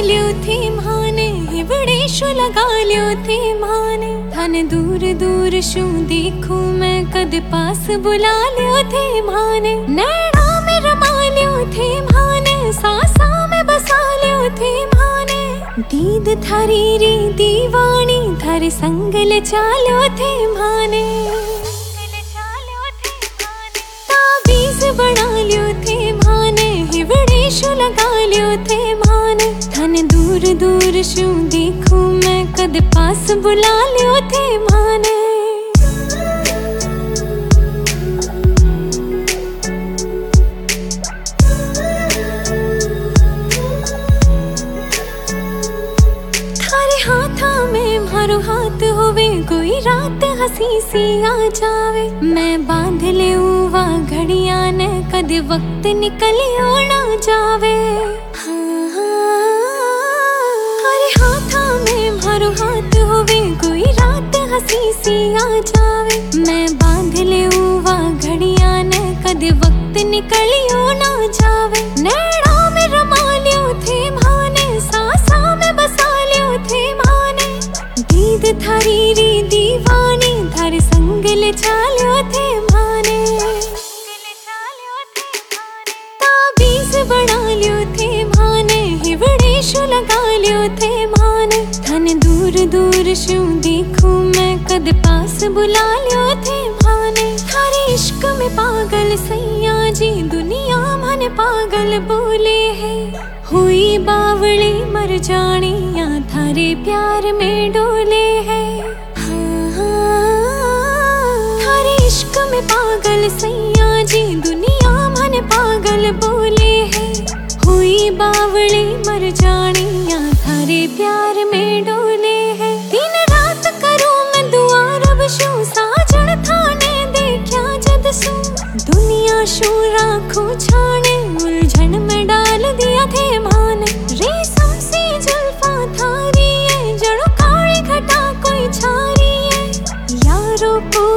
लियो थे माने हिवड़े शो लगा लियो थे माने थाने दूर दूर शू देखूं मैं कद पास बुला लियो थे माने नैना में रमा लियो थे माने सासा में बसा लियो थे माने दीद थारी री दीवानी थारे संग ले चालो थे माने ताबीज बना लियो थे माने हिवड़े शो लगा लियो थे माने थाने दूर दूर शू देखूं मैं कद पास बुला लियो थे माने थारे हाथा में मारो हाथ होवे कोई रात हसी सी आ जावे मैं बांध ले वा घड़िया ने कद वक्त निकलियो ना जावे थारे हाथा में मारो हाथ होवे कोई रात हसी सी आ जावे मैं बांध ले वा घड़िया ने कद वक्त निकलियो ना जावे नैना में रमा लियो थे माने सासा में बसा लियो थे माने दीद थारी री दीवानी थारे संग ले चालो थे माने ताबीज बना लियो थे माने हिवड़े शो लगा लियो थे माने थाने दूर दूर शू देखूं मैं कद पास बुला लियो थे माने थारे इश्क में पागल सैया जी दुनिया मन पागल बोले है हुई बावड़ी मर जानी या थारे प्यार में डोले है थारे इश्क में पागल सैया जी दुनिया मन पागल बोले है हुई बावड़ी मर जानी या थारे प्यार में डोले है दिन रात करूं मैं दुआ रब शू साजन थाने देखया जद सू दुनिया शू राखूं छाने उलझन में डाल दिया थे मान रेशम सी जुल्फा थारी है जड़ो काली घटा कोई छारी है यारो को